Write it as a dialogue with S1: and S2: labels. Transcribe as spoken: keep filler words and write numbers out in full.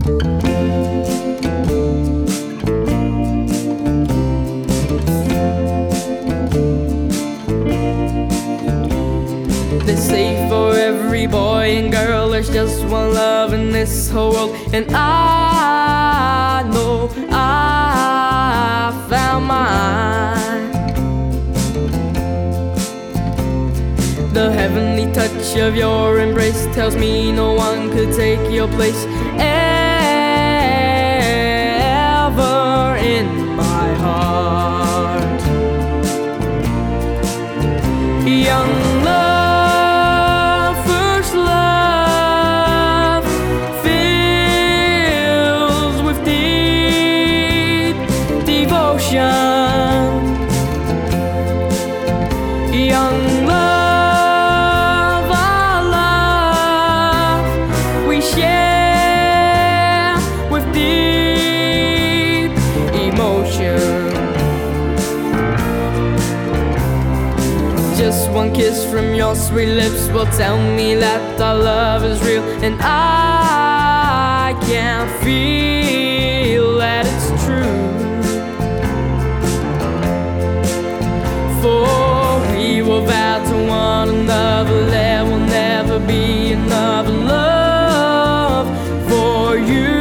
S1: They say for every boy and girl there's just one love in this whole world, and I know I found mine. The heavenly touch of your embrace tells me no one could take your place ever in my heart. Young love, first love, fills with deep devotion. Young love, our love we share with deep emotion. Just one kiss from your sweet lips will tell me that our love is real, and I can feel that it's true. For we will vow to one another there will never be another love for you.